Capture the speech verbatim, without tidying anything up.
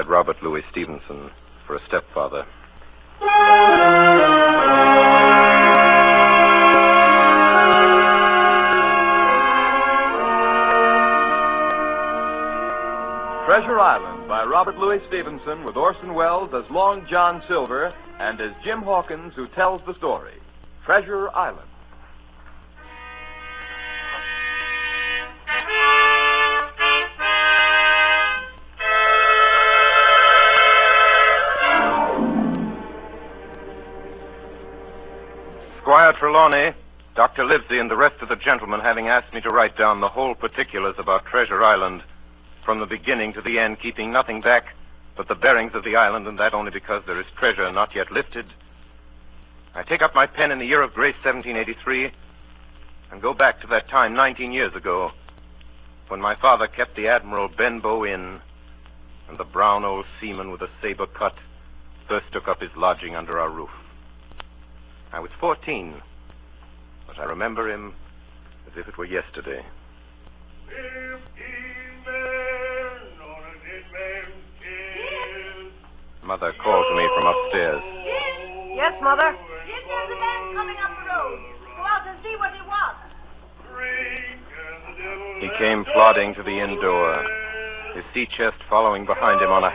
Robert Louis Stevenson for a stepfather. Treasure Island by Robert Louis Stevenson with Orson Welles as Long John Silver and as Jim Hawkins who tells the story. Treasure Island. Squire Trelawney, Doctor Livesey, and the rest of the gentlemen having asked me to write down the whole particulars about Treasure Island from the beginning to the end, keeping nothing back but the bearings of the island, and that only because there is treasure not yet lifted, I take up my pen in the year of grace seventeen eighty-three and go back to that time nineteen years ago when my father kept the Admiral Benbow Inn and the brown old seaman with a saber cut first took up his lodging under our roof. I was fourteen, but I remember him as if it were yesterday. Fifteen men on a dead man's kiss. Mother called to me from upstairs. Jim? Yes, Mother? Jim, there's a man coming up the road. Go out and see what he wants. Drink and the devil He came plodding to the inn door, his sea chest following behind him on a